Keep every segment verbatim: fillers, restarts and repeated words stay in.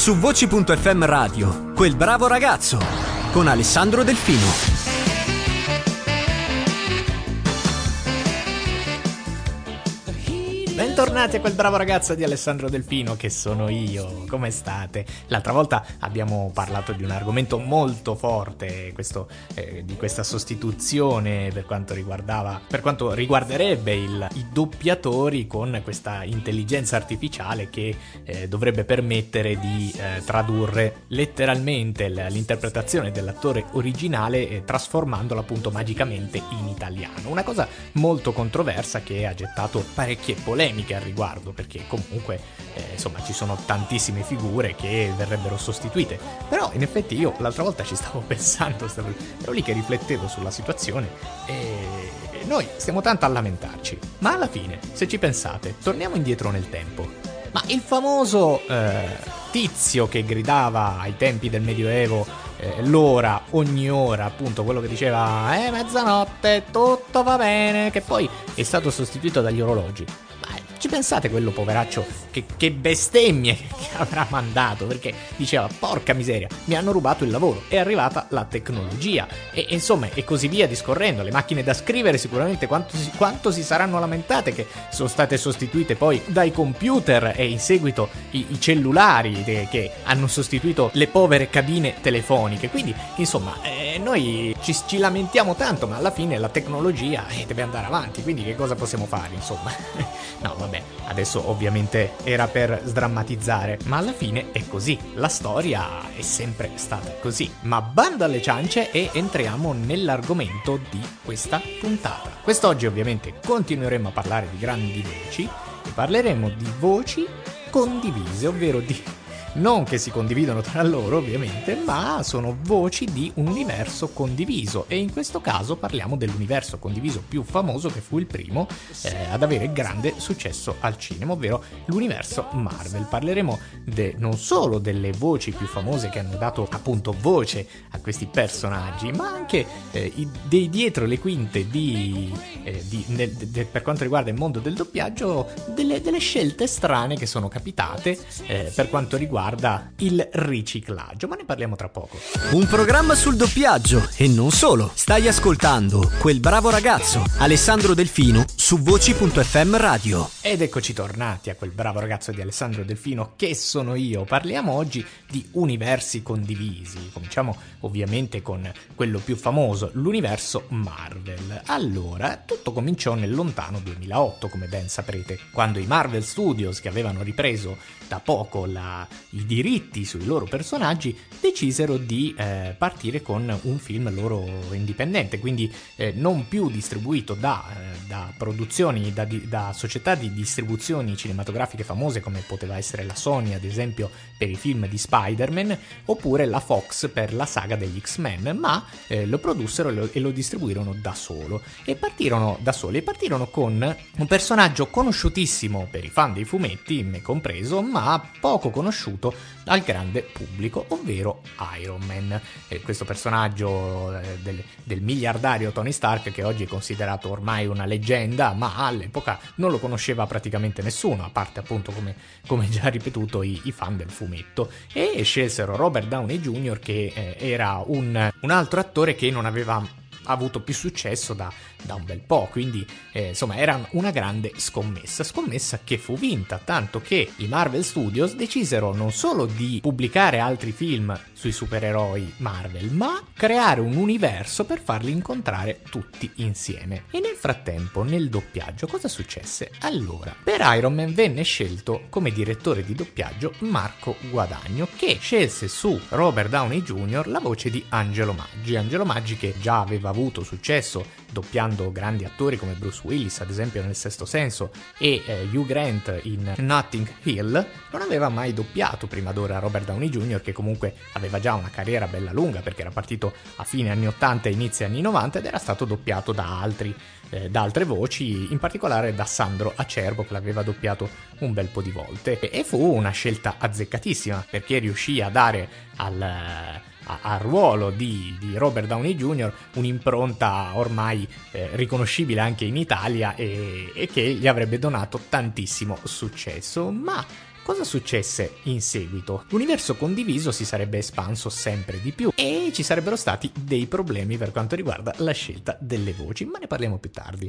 su Voci punto effe emme Radio, Quel bravo ragazzo, con Alessandro Delfino. Bentornati a Quel bravo ragazzo di Alessandro Delfino, che sono io. Come state? L'altra volta abbiamo parlato di un argomento molto forte, questo, eh, di questa sostituzione per quanto riguardava, per quanto riguarderebbe il, i doppiatori con questa intelligenza artificiale che eh, dovrebbe permettere di eh, tradurre letteralmente l'interpretazione dell'attore originale, eh, trasformandola appunto magicamente in italiano. Una cosa molto controversa che ha gettato parecchie polemiche al riguardo, perché comunque eh, insomma ci sono tantissime figure che verrebbero sostituite. Però in effetti io l'altra volta ci stavo pensando, stavo, ero lì che riflettevo sulla situazione e noi stiamo tanto a lamentarci, ma alla fine, se ci pensate, torniamo indietro nel tempo. Ma il famoso eh, tizio che gridava ai tempi del Medioevo eh, l'ora, ogni ora, appunto quello che diceva eh mezzanotte, tutto va bene, che poi è stato sostituito dagli orologi. Ci pensate quello poveraccio che, che bestemmie che avrà mandato, perché diceva porca miseria, mi hanno rubato il lavoro, è arrivata la tecnologia e, e insomma e così via discorrendo. Le macchine da scrivere sicuramente quanto si, quanto si saranno lamentate che sono state sostituite poi dai computer e in seguito i, i cellulari de, che hanno sostituito le povere cabine telefoniche. Quindi insomma eh, noi ci, ci lamentiamo tanto, ma alla fine la tecnologia eh, deve andare avanti, quindi che cosa possiamo fare insomma? No vabbè, adesso ovviamente era per sdrammatizzare, ma alla fine è così, la storia è sempre stata così. Ma bando alle ciance e entriamo nell'argomento di questa puntata. Quest'oggi ovviamente continueremo a parlare di grandi voci e parleremo di voci condivise, ovvero di non che si condividono tra loro ovviamente, ma sono voci di un universo condiviso, e in questo caso parliamo dell'universo condiviso più famoso, che fu il primo eh, ad avere grande successo al cinema, ovvero l'universo Marvel. Parleremo de, non solo delle voci più famose che hanno dato appunto voce a questi personaggi, ma anche eh, i, dei dietro le quinte di, eh, di, nel, de, per quanto riguarda il mondo del doppiaggio, delle, delle scelte strane che sono capitate eh, per quanto riguarda il riciclaggio, ma ne parliamo tra poco. Un programma sul doppiaggio e non solo. Stai ascoltando Quel bravo ragazzo, Alessandro Delfino, su Voci punto effe emme Radio. Ed eccoci tornati a Quel bravo ragazzo di Alessandro Delfino, che sono io. Parliamo oggi di universi condivisi. Cominciamo ovviamente con quello più famoso, l'universo Marvel. Allora, tutto cominciò nel lontano duemilaotto, come ben saprete, quando i Marvel Studios, che avevano ripreso da poco la, i diritti sui loro personaggi, decisero di eh, partire con un film loro indipendente, quindi eh, non più distribuito da, eh, da produzioni, da, di, da società di distribuzioni cinematografiche famose come poteva essere la Sony ad esempio per i film di Spider-Man, oppure la Fox per la saga degli X-Men, ma eh, lo produssero e lo, e lo distribuirono da solo e partirono da soli e partirono con un personaggio conosciutissimo per i fan dei fumetti, me compreso, ma poco conosciuto al grande pubblico, ovvero Iron Man. E questo personaggio eh, del, del miliardario Tony Stark, che oggi è considerato ormai una leggenda, ma all'epoca non lo conosceva praticamente nessuno, a parte appunto, come, come già ripetuto, i, i fan del fumetto. E scelsero Robert Downey junior, che eh, era un, un altro attore che non aveva avuto più successo da, da un bel po', quindi eh, insomma era una grande scommessa scommessa che fu vinta, tanto che i Marvel Studios decisero non solo di pubblicare altri film sui supereroi Marvel, ma creare un universo per farli incontrare tutti insieme. E nel frattempo, nel doppiaggio, cosa successe? Allora, per Iron Man venne scelto come direttore di doppiaggio Marco Guadagno, che scelse su Robert Downey junior la voce di Angelo Maggi. Angelo Maggi, che già aveva avuto successo doppiando grandi attori come Bruce Willis, ad esempio nel Sesto Senso, e eh, Hugh Grant in Notting Hill, non aveva mai doppiato prima d'ora Robert Downey junior, che comunque aveva già una carriera bella lunga, perché era partito a fine anni ottanta e inizio anni novanta ed era stato doppiato da altri eh, da altre voci, in particolare da Sandro Acerbo, che l'aveva doppiato un bel po' di volte, e, e fu una scelta azzeccatissima, perché riuscì a dare al al ruolo di, di Robert Downey junior un'impronta ormai eh, riconoscibile anche in Italia, e, e che gli avrebbe donato tantissimo successo. Ma Cosa successe in seguito? L'universo condiviso si sarebbe espanso sempre di più e ci sarebbero stati dei problemi per quanto riguarda la scelta delle voci, ma ne parliamo più tardi.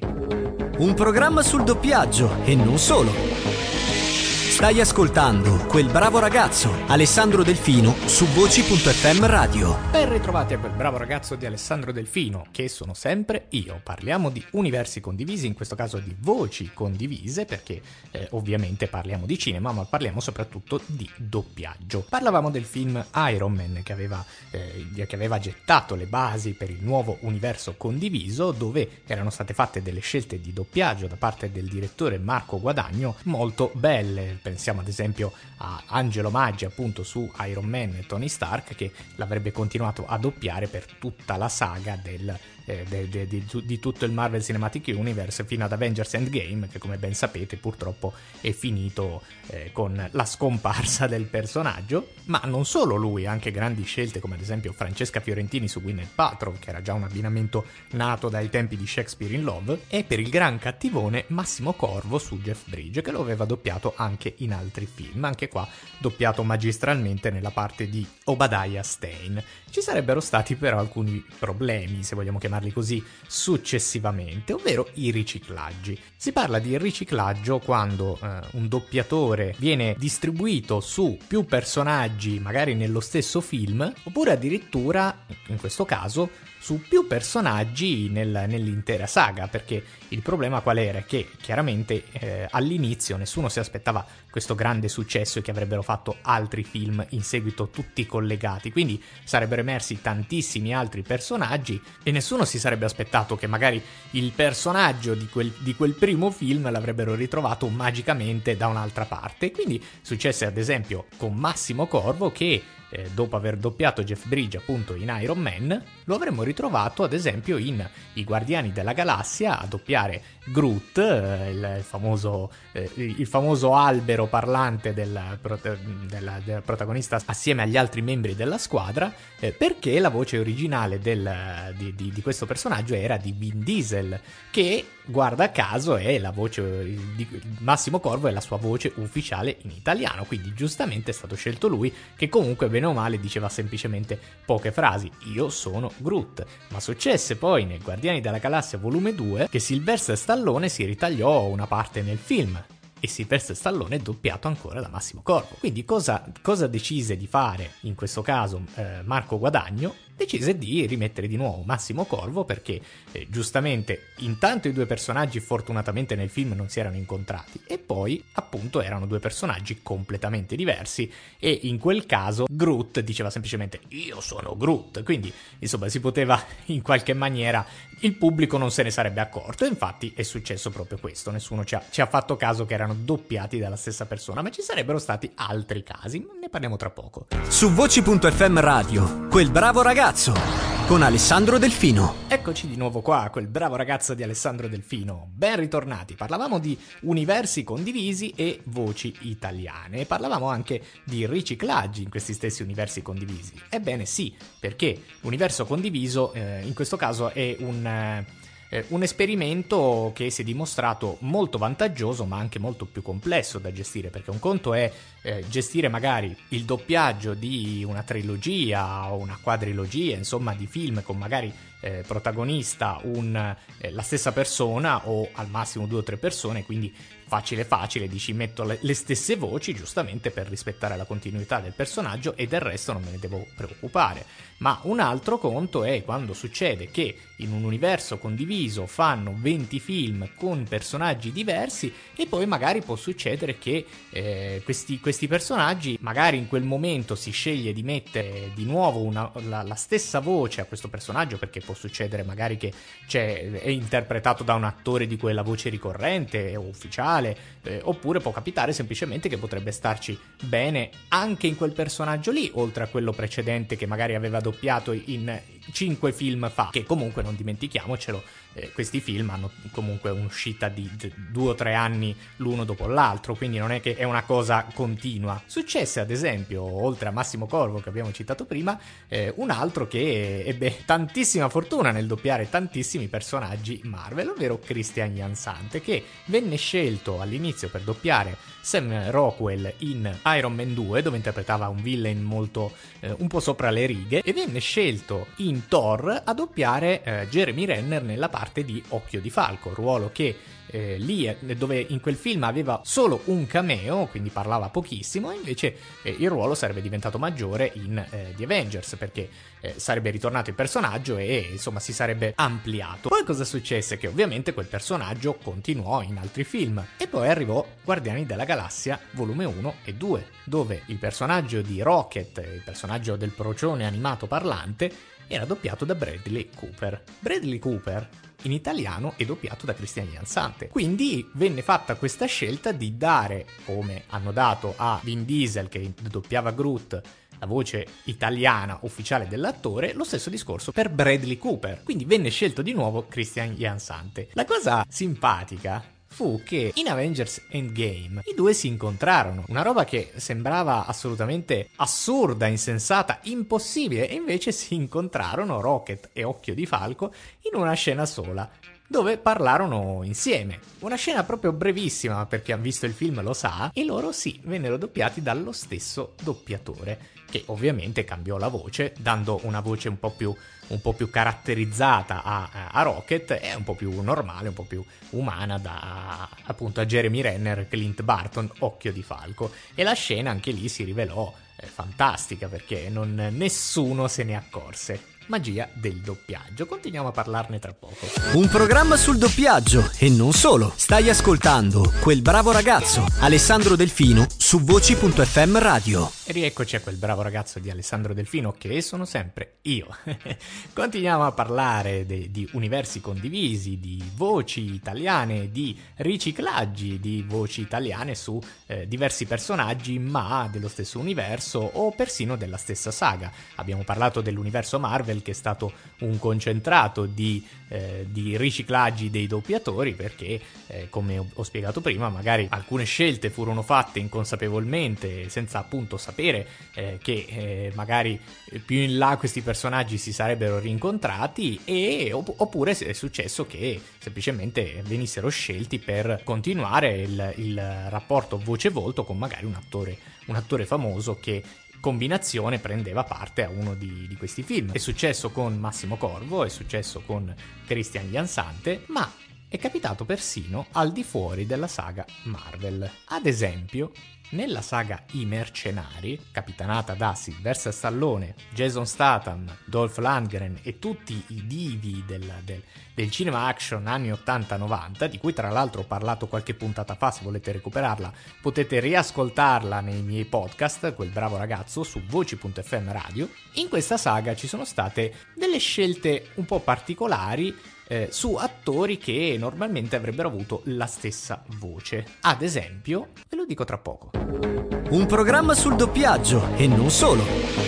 Un programma sul doppiaggio e non solo. Stai ascoltando Quel bravo ragazzo, Alessandro Delfino, su voci punto effe emme Radio. Ben ritrovati a Quel bravo ragazzo di Alessandro Delfino, che sono sempre io. Parliamo di universi condivisi, in questo caso di voci condivise, perché eh, ovviamente parliamo di cinema, ma parliamo soprattutto di doppiaggio. Parlavamo del film Iron Man, che aveva, eh, che aveva gettato le basi per il nuovo universo condiviso, dove erano state fatte delle scelte di doppiaggio da parte del direttore Marco Guadagno molto belle. Pensiamo ad esempio a Angelo Maggi, appunto, su Iron Man e Tony Stark, che l'avrebbe continuato a doppiare per tutta la saga del, eh, de, de, de, di, di tutto il Marvel Cinematic Universe fino ad Avengers Endgame, che come ben sapete purtroppo è finito eh, con la scomparsa del personaggio. Ma non solo lui, anche grandi scelte come ad esempio Francesca Fiorentini su Gwyneth Paltrow, che era già un abbinamento nato dai tempi di Shakespeare in Love, e per il gran cattivone Massimo Corvo su Jeff Bridges, che lo aveva doppiato anche in altri film, anche qua doppiato magistralmente nella parte di Obadiah Stane. Ci sarebbero stati però alcuni problemi, se vogliamo chiamarli così, successivamente, ovvero i riciclaggi. Si parla di riciclaggio quando eh, un doppiatore viene distribuito su più personaggi, magari nello stesso film, oppure addirittura, in questo caso, su più personaggi nel, nell'intera saga, perché il problema qual era? Che chiaramente eh, all'inizio nessuno si aspettava questo grande successo e che avrebbero fatto altri film in seguito tutti collegati, quindi sarebbero emersi tantissimi altri personaggi e nessuno si sarebbe aspettato che magari il personaggio di quel, di quel primo film l'avrebbero ritrovato magicamente da un'altra parte. Quindi successe ad esempio con Massimo Corvo, che Eh, dopo aver doppiato Jeff Bridges appunto in Iron Man, lo avremmo ritrovato ad esempio in I Guardiani della Galassia a doppiare Groot, eh, il, famoso, eh, il famoso albero parlante del, del, del protagonista assieme agli altri membri della squadra, eh, perché la voce originale del, di, di, di questo personaggio era di Vin Diesel, che guarda caso è la voce di Massimo Corvo, è la sua voce ufficiale in italiano, quindi giustamente è stato scelto lui, che comunque bene o male diceva semplicemente poche frasi: io sono Groot. Ma successe poi nel Guardiani della Galassia volume due che Sylvester Stallone si ritagliò una parte nel film e Sylvester Stallone è doppiato ancora da Massimo Corvo. Quindi cosa, cosa decise di fare in questo caso eh, Marco Guadagno? Decise di rimettere di nuovo Massimo Corvo perché eh, giustamente intanto i due personaggi fortunatamente nel film non si erano incontrati e poi appunto erano due personaggi completamente diversi e in quel caso Groot diceva semplicemente io sono Groot, quindi insomma si poteva in qualche maniera, il pubblico non se ne sarebbe accorto e infatti è successo proprio questo, nessuno ci ha, ci ha fatto caso che erano doppiati dalla stessa persona, ma ci sarebbero stati altri casi, ne parliamo tra poco. Su voci punto effe emme Radio, Quel bravo ragazzo con Alessandro Delfino. Eccoci di nuovo qua, Quel bravo ragazzo di Alessandro Delfino. Ben ritornati. Parlavamo di universi condivisi e voci italiane. Parlavamo anche di riciclaggi in questi stessi universi condivisi. Ebbene sì, perché l'universo condiviso eh, in questo caso è un... Eh, un esperimento che si è dimostrato molto vantaggioso ma anche molto più complesso da gestire, perché un conto è eh, gestire magari il doppiaggio di una trilogia o una quadrilogia, insomma di film con magari eh, protagonista un, eh, la stessa persona o al massimo due o tre persone, quindi facile facile, dici metto le, le stesse voci giustamente per rispettare la continuità del personaggio e del resto non me ne devo preoccupare. Ma un altro conto è quando succede che in un universo condiviso fanno venti film con personaggi diversi e poi magari può succedere che eh, questi, questi personaggi magari in quel momento si sceglie di mettere di nuovo una, la, la stessa voce a questo personaggio, perché può succedere magari che c'è, è interpretato da un attore di quella voce ricorrente o ufficiale, eh, oppure può capitare semplicemente che potrebbe starci bene anche in quel personaggio lì, oltre a quello precedente che magari aveva doppiato in cinque film fa, che comunque non dimentichiamocelo, eh, questi film hanno comunque un'uscita di d- due o tre anni l'uno dopo l'altro, quindi non è che è una cosa continua. Successe ad esempio, oltre a Massimo Corvo che abbiamo citato prima, eh, un altro che ebbe tantissima fortuna nel doppiare tantissimi personaggi Marvel, ovvero Christian Jansante, che venne scelto all'inizio per doppiare Sam Rockwell in Iron Man due, dove interpretava un villain molto eh, un po' sopra le righe, e venne scelto in Thor a doppiare eh, Jeremy Renner nella parte di Occhio di Falco, ruolo che eh, lì dove in quel film aveva solo un cameo, quindi parlava pochissimo, e invece eh, il ruolo sarebbe diventato maggiore in eh, The Avengers, perché eh, sarebbe ritornato il personaggio e insomma si sarebbe ampliato. Poi cosa successe? Che ovviamente quel personaggio continuò in altri film, e poi arrivò Guardiani della Galassia volume uno e due, dove il personaggio di Rocket, il personaggio del procione animato parlante, era doppiato da Bradley Cooper. Bradley Cooper in italiano è doppiato da Christian Jansante. Quindi venne fatta questa scelta di dare, come hanno dato a Vin Diesel che doppiava Groot, la voce italiana ufficiale dell'attore, lo stesso discorso per Bradley Cooper. Quindi venne scelto di nuovo Christian Jansante. La cosa simpatica fu che in Avengers Endgame i due si incontrarono, una roba che sembrava assolutamente assurda, insensata, impossibile, e invece si incontrarono Rocket e Occhio di Falco in una scena sola, dove parlarono insieme. Una scena proprio brevissima, per chi ha visto il film lo sa, e loro sì, vennero doppiati dallo stesso doppiatore, che ovviamente cambiò la voce, dando una voce un po' più, un po' più caratterizzata a, a Rocket, e un po' più normale, un po' più umana da appunto a Jeremy Renner, Clint Barton, Occhio di Falco. E la scena anche lì si rivelò eh, fantastica, perché non, nessuno se ne accorse. Magia del doppiaggio. Continuiamo a parlarne tra poco. Un programma sul doppiaggio e non solo. Stai ascoltando Quel bravo ragazzo, Alessandro Delfino, su voci punto effe emme Radio. E rieccoci a Quel bravo ragazzo di Alessandro Delfino, che sono sempre io. Continuiamo a parlare de- di universi condivisi, di voci italiane, di riciclaggi di voci italiane su eh, diversi personaggi, ma dello stesso universo o persino della stessa saga. Abbiamo parlato dell'universo Marvel, che è stato un concentrato di, eh, di riciclaggi dei doppiatori, perché eh, come ho, ho spiegato prima, magari alcune scelte furono fatte inconsapevolmente, senza appunto sapere eh, che eh, magari più in là questi personaggi si sarebbero rincontrati, e opp- oppure è successo che semplicemente venissero scelti per continuare il, il rapporto voce-volto con magari un attore, un attore famoso che combinazione prendeva parte a uno di, di questi film. È successo con Massimo Corvo, è successo con Christian Jansante, ma è capitato persino al di fuori della saga Marvel. Ad esempio, nella saga I Mercenari, capitanata da Sylvester Stallone, Jason Statham, Dolph Lundgren e tutti i divi del, del, del cinema action anni ottanta novanta, di cui tra l'altro ho parlato qualche puntata fa, se volete recuperarla potete riascoltarla nei miei podcast, Quel bravo ragazzo, su voci punto effe emme Radio. In questa saga ci sono state delle scelte un po' particolari Eh, su attori che normalmente avrebbero avuto la stessa voce. Ad esempio, ve lo dico tra poco. Un programma sul doppiaggio e non solo.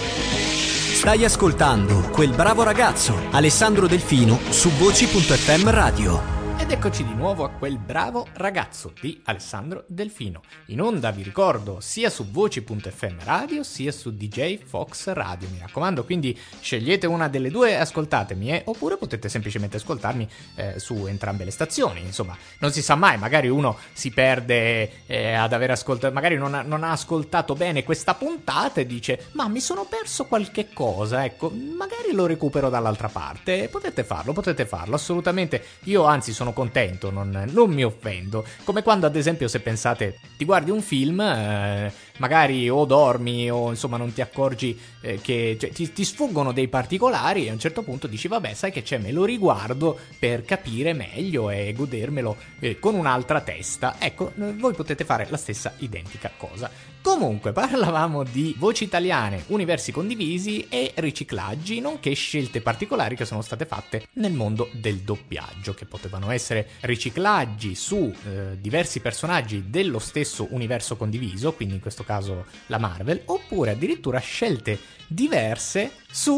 Stai ascoltando Quel bravo ragazzo, Alessandro Delfino, su voci punto effe emme Radio. Ed eccoci di nuovo a Quel bravo ragazzo di Alessandro Delfino. In onda, vi ricordo, sia su voci punto effe emme Radio sia su D J Fox Radio. Mi raccomando, quindi scegliete una delle due e ascoltatemi, eh? Oppure potete semplicemente ascoltarmi eh, su entrambe le stazioni. Insomma, non si sa mai, magari uno si perde eh, ad aver ascoltato, magari non ha, non ha ascoltato bene questa puntata e dice: ma mi sono perso qualche cosa, ecco, magari lo recupero dall'altra parte. Potete farlo, potete farlo, assolutamente. Io anzi sono contento, non, non mi offendo. Come quando ad esempio, se pensate, ti guardi un film, eh, magari o dormi o insomma non ti accorgi eh, che cioè, ti, ti sfuggono dei particolari, e a un certo punto dici: vabbè, sai che c'è, me lo riguardo per capire meglio e godermelo eh, con un'altra testa. Ecco, voi potete fare la stessa identica cosa. Comunque, parlavamo di voci italiane, universi condivisi e riciclaggi, nonché scelte particolari che sono state fatte nel mondo del doppiaggio, che potevano essere riciclaggi su eh, diversi personaggi dello stesso universo condiviso, quindi in questo caso la Marvel, oppure addirittura scelte diverse su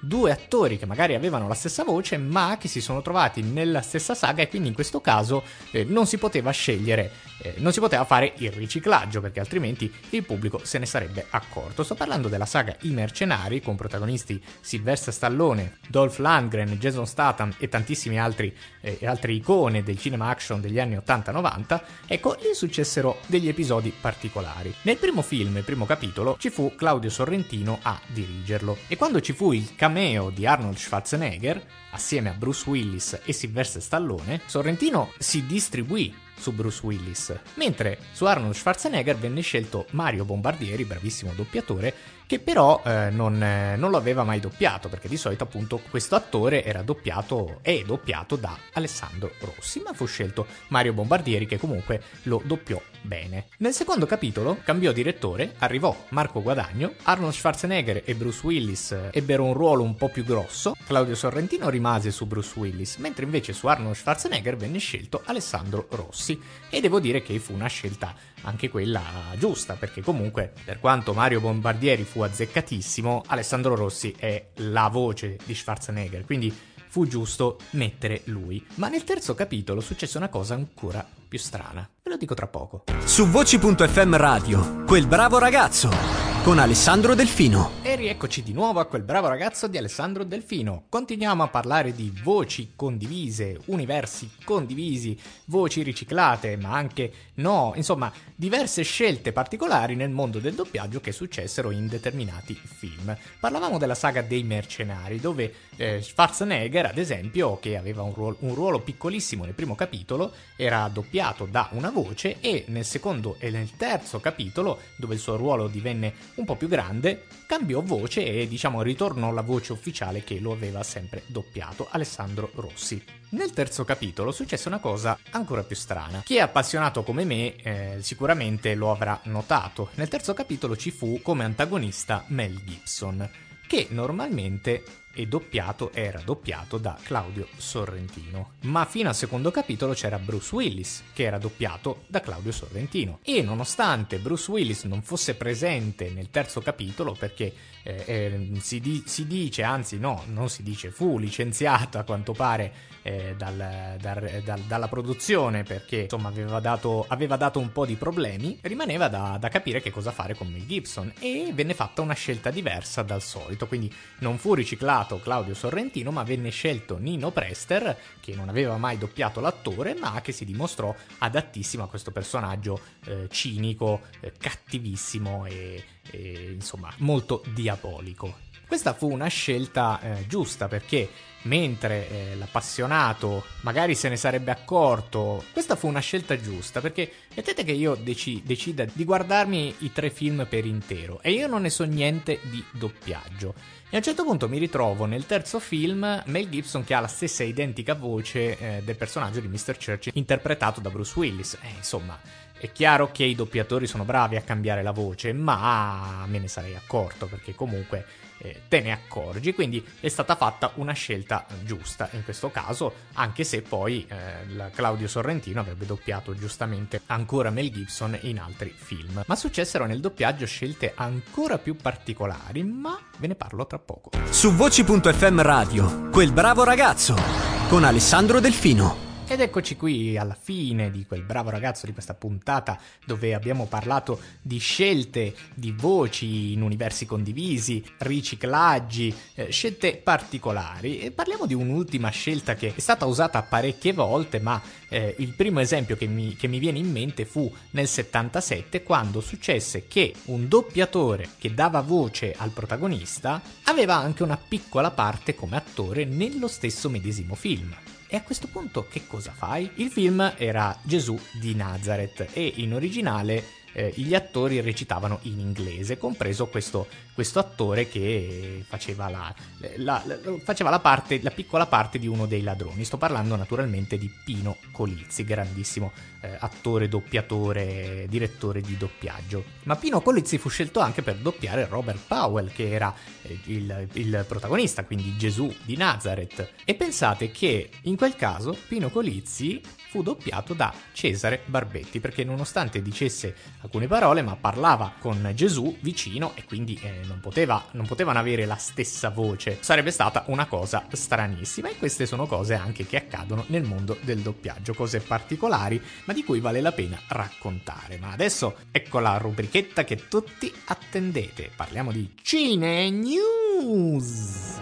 due attori che magari avevano la stessa voce ma che si sono trovati nella stessa saga, e quindi in questo caso eh, non si poteva scegliere, eh, non si poteva fare il riciclaggio, perché altrimenti il pubblico se ne sarebbe accorto. Sto parlando della saga I Mercenari, con protagonisti Sylvester Stallone, Dolph Lundgren, Jason Statham e tantissimi altri eh, altre icone del cinema action degli anni ottanta novanta. Ecco, lì successero degli episodi particolari. Nel primo film, il primo capitolo, ci fu Claudio Sorrentino a dirigerlo, e quando ci fu il cameo di Arnold Schwarzenegger assieme a Bruce Willis e Sylvester Stallone, Sorrentino si distribuì su Bruce Willis, mentre su Arnold Schwarzenegger venne scelto Mario Bombardieri, bravissimo doppiatore, che però eh, non, eh, non lo aveva mai doppiato, perché di solito appunto questo attore era doppiato è doppiato da Alessandro Rossi, ma fu scelto Mario Bombardieri, che comunque lo doppiò bene. Nel secondo capitolo cambiò direttore, arrivò Marco Guadagno, Arnold Schwarzenegger e Bruce Willis ebbero un ruolo un po' più grosso, Claudio Sorrentino rimase su Bruce Willis, mentre invece su Arnold Schwarzenegger venne scelto Alessandro Rossi, e devo dire che fu una scelta anche quella giusta, perché comunque per quanto Mario Bombardieri fu azzeccatissimo, Alessandro Rossi è la voce di Schwarzenegger, quindi fu giusto mettere lui. Ma nel terzo capitolo successe una cosa ancora più strana, ve lo dico tra poco. Su Voci punto effe emme Radio, Quel bravo ragazzo, con Alessandro Delfino. E rieccoci di nuovo a Quel bravo ragazzo di Alessandro Delfino. Continuiamo a parlare di voci condivise, universi condivisi, voci riciclate, ma anche no, insomma, diverse scelte particolari nel mondo del doppiaggio che successero in determinati film. Parlavamo della saga dei Mercenari, dove eh, Schwarzenegger, ad esempio, che aveva un ruolo, un ruolo piccolissimo nel primo capitolo, era doppiato da una voce, e nel secondo e nel terzo capitolo, dove il suo ruolo divenne un po' più grande, cambiò voce e diciamo ritornò la voce ufficiale che lo aveva sempre doppiato, Alessandro Rossi. Nel terzo capitolo successe una cosa ancora più strana. Chi è appassionato come me eh, sicuramente lo avrà notato. Nel terzo capitolo ci fu come antagonista Mel Gibson, che normalmente è doppiato, era doppiato da Claudio Sorrentino, ma fino al secondo capitolo c'era Bruce Willis, che era doppiato da Claudio Sorrentino, e nonostante Bruce Willis non fosse presente nel terzo capitolo, perché eh, eh, si, di- si dice, anzi no, non si dice, fu licenziato a quanto pare eh, dal, dal, dal, dalla produzione, perché insomma aveva dato, aveva dato un po' di problemi, rimaneva da, da capire che cosa fare con Mel Gibson, e venne fatta una scelta diversa dal solito, quindi non fu riciclato Claudio Sorrentino, ma venne scelto Nino Prester, che non aveva mai doppiato l'attore, ma che si dimostrò adattissimo a questo personaggio eh, cinico, eh, cattivissimo e, e insomma molto diabolico. Questa fu una scelta eh, giusta, perché mentre eh, l'appassionato magari se ne sarebbe accorto, questa fu una scelta giusta, perché mettete che io deci- decida di guardarmi i tre film per intero e io non ne so niente di doppiaggio, e a un certo punto mi ritrovo nel terzo film Mel Gibson che ha la stessa identica voce eh, del personaggio di mister Churchill interpretato da Bruce Willis. Eh, insomma, è chiaro che i doppiatori sono bravi a cambiare la voce, ma me ne sarei accorto, perché comunque eh, te ne accorgi, quindi è stata fatta una scelta giusta in questo caso, anche se poi eh, Claudio Sorrentino avrebbe doppiato giustamente ancora Mel Gibson in altri film. Ma successero nel doppiaggio scelte ancora più particolari, ma ve ne parlo tra poco. Su Voci punto effe emme Radio, Quel bravo ragazzo, con Alessandro Delfino. Ed eccoci qui alla fine di Quel bravo ragazzo, di questa puntata dove abbiamo parlato di scelte di voci in universi condivisi, riciclaggi, eh, scelte particolari, e parliamo di un'ultima scelta che è stata usata parecchie volte, ma eh, il primo esempio che mi, che mi viene in mente fu nel settantasette, quando successe che un doppiatore che dava voce al protagonista aveva anche una piccola parte come attore nello stesso medesimo film. E a questo punto che cosa fai? Il film era Gesù di Nazareth e in originale eh, gli attori recitavano in inglese, compreso questo, questo attore che faceva la, la, la, faceva la parte, la piccola parte di uno dei ladroni. Sto parlando naturalmente di Pino Colizzi, grandissimo eh, attore, doppiatore, direttore di doppiaggio. Ma Pino Colizzi fu scelto anche per doppiare Robert Powell, che era eh, il, il protagonista, quindi Gesù di Nazareth. E pensate che in quel caso Pino Colizzi fu doppiato da Cesare Barbetti, perché nonostante dicesse alcune parole, ma parlava con Gesù vicino e quindi eh, non, poteva, non potevano avere la stessa voce. Sarebbe stata una cosa stranissima, e queste sono cose anche che accadono nel mondo del doppiaggio, cose particolari ma di cui vale la pena raccontare. Ma adesso ecco la rubrichetta che tutti attendete, parliamo di Cine News.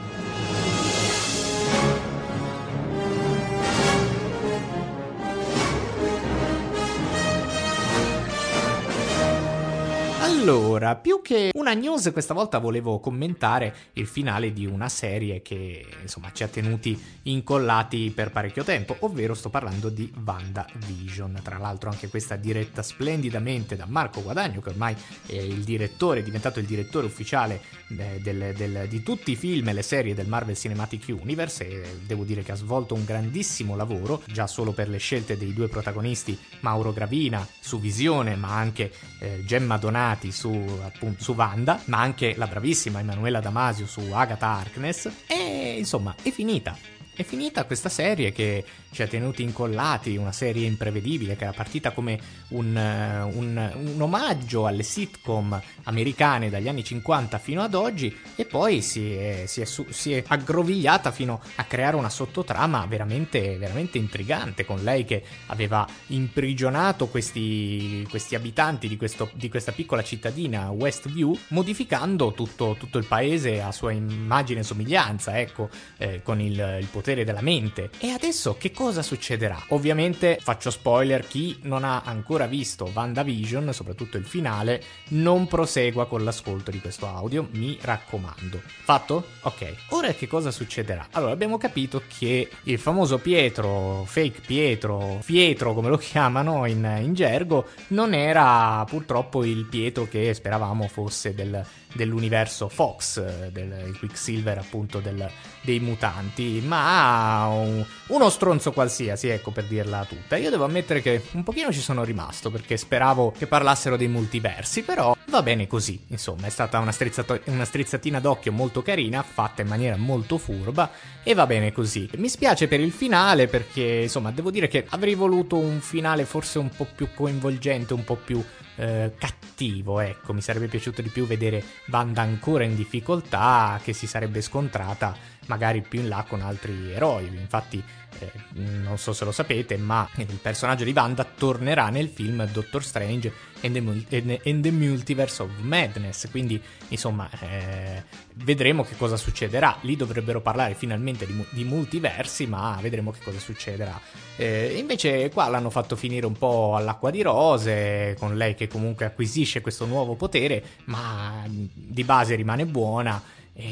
Allora, più che una news, questa volta volevo commentare il finale di una serie che, insomma, ci ha tenuti incollati per parecchio tempo, ovvero sto parlando di WandaVision. Tra l'altro anche questa diretta splendidamente da Marco Guadagno, che ormai è il direttore, è diventato il direttore ufficiale eh, del, del, di tutti i film e le serie del Marvel Cinematic Universe, e devo dire che ha svolto un grandissimo lavoro, già solo per le scelte dei due protagonisti, Mauro Gravina su Visione, ma anche eh, Gemma Donati su appunto su Wanda, ma anche la bravissima Emanuela Damasio su Agatha Harkness. E insomma è finita è finita questa serie che ci ha tenuti incollati, una serie imprevedibile che era partita come un, un, un omaggio alle sitcom americane dagli anni cinquanta fino ad oggi, e poi si è, si è, si è aggrovigliata fino a creare una sottotrama veramente, veramente intrigante, con lei che aveva imprigionato questi, questi abitanti di, questo, di questa piccola cittadina Westview, modificando tutto, tutto il paese a sua immagine e somiglianza, ecco, eh, con il, il potere della mente. E adesso che cosa succederà? Ovviamente faccio spoiler: chi non ha ancora visto WandaVision, soprattutto il finale, non prosegua con l'ascolto di questo audio, mi raccomando. Fatto? Ok. Ora che cosa succederà? Allora, abbiamo capito che il famoso Pietro, fake Pietro, Pietro come lo chiamano in, in gergo, non era purtroppo il Pietro che speravamo fosse del, dell'universo Fox, del il Quicksilver appunto del, dei mutanti, ma un, uno stronzo qualsiasi, ecco, per dirla tutta. Io devo ammettere che un pochino ci sono rimasto, perché speravo che parlassero dei multiversi, però va bene così, insomma. È stata una, strizzato- una strizzatina d'occhio molto carina, fatta in maniera molto furba, e va bene così. Mi spiace per il finale, perché insomma devo dire che avrei voluto un finale forse un po' più coinvolgente, un po' più Eh, cattivo, ecco. Mi sarebbe piaciuto di più vedere Wanda ancora in difficoltà, che si sarebbe scontrata magari più in là con altri eroi. Infatti eh, non so se lo sapete, ma il personaggio di Wanda tornerà nel film Doctor Strange and the, and the Multiverse of Madness, quindi insomma eh, vedremo che cosa succederà. Lì dovrebbero parlare finalmente di, di multiversi, ma vedremo che cosa succederà. Eh, invece qua l'hanno fatto finire un po' all'acqua di rose, con lei che comunque acquisisce questo nuovo potere, ma di base rimane buona,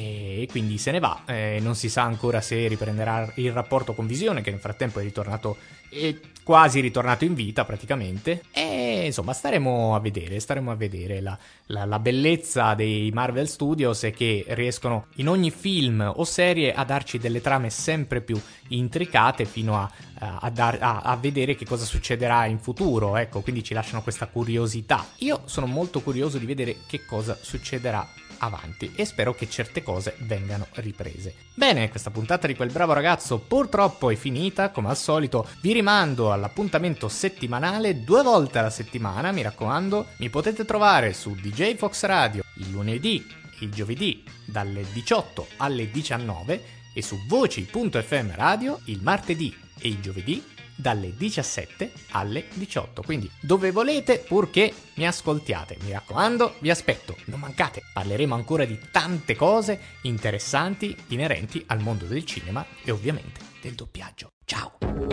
e quindi se ne va. Eh, non si sa ancora se riprenderà il rapporto con Visione, che nel frattempo è ritornato, è quasi ritornato in vita praticamente. E insomma staremo a vedere, staremo a vedere la, la, la bellezza dei Marvel Studios è che riescono in ogni film o serie a darci delle trame sempre più intricate, fino a, a, dar, a, a vedere che cosa succederà in futuro, ecco, quindi ci lasciano questa curiosità. Io sono molto curioso di vedere che cosa succederà avanti, e spero che certe cose vengano riprese. Bene, questa puntata di Quel Bravo Ragazzo purtroppo è finita. Come al solito vi rimando all'appuntamento settimanale, due volte alla settimana, mi raccomando. Mi potete trovare su D J Fox Radio il lunedì e il giovedì dalle diciotto alle diciannove, e su voci punto effe emme Radio il martedì e il giovedì dalle diciassette alle diciotto, quindi dove volete, purché mi ascoltiate. Mi raccomando, vi aspetto, non mancate. Parleremo ancora di tante cose interessanti inerenti al mondo del cinema e ovviamente del doppiaggio. Ciao!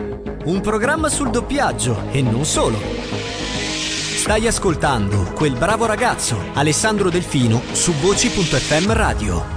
Un programma sul doppiaggio e non solo. Stai ascoltando Quel Bravo Ragazzo, Alessandro Delfino su voci punto effe emme Radio.